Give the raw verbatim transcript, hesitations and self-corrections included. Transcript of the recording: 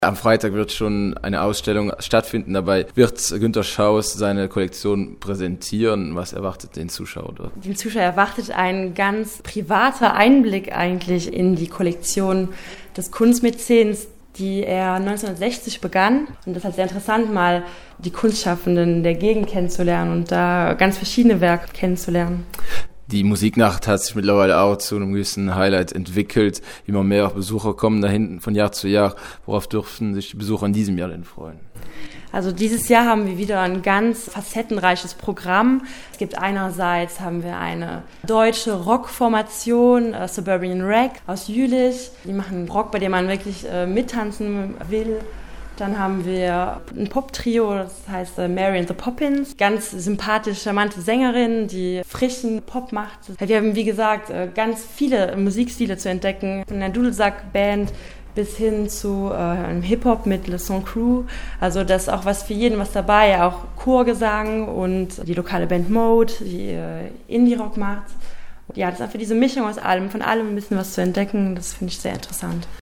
Am Freitag wird schon eine Ausstellung stattfinden. Dabei wird Günter Schaus seine Kollektion präsentieren. Was erwartet den Zuschauer dort? Den Zuschauer erwartet ein ganz privater Einblick eigentlich in die Kollektion des Kunstmäzens, die er neunzehnhundertsechzig begann. Und das ist sehr interessant, mal die Kunstschaffenden der Gegend kennenzulernen und da ganz verschiedene Werke kennenzulernen. Die Musiknacht hat sich mittlerweile auch zu einem gewissen Highlight entwickelt. Immer mehr Besucher kommen da hinten von Jahr zu Jahr. Worauf dürfen sich die Besucher in diesem Jahr denn freuen? Also dieses Jahr haben wir wieder ein ganz facettenreiches Programm. Es gibt einerseits haben wir eine deutsche Rockformation, äh, Suburban Rag aus Jülich. Die machen Rock, bei dem man wirklich äh, mittanzen will. Dann haben wir ein Pop-Trio, das heißt äh, Mary and the Poppins. Ganz sympathisch, charmante Sängerin, die frischen Pop macht. Wir haben, wie gesagt, äh, ganz viele Musikstile zu entdecken. Von der Dudelsack-Band bis hin zu äh, einem Hip-Hop mit Le Son Crew. Also das ist auch was für jeden was dabei, auch Chorgesang und die lokale Band Mode, die äh, Indie-Rock macht. Ja, das ist einfach diese Mischung aus allem, von allem ein bisschen was zu entdecken. Das finde ich sehr interessant.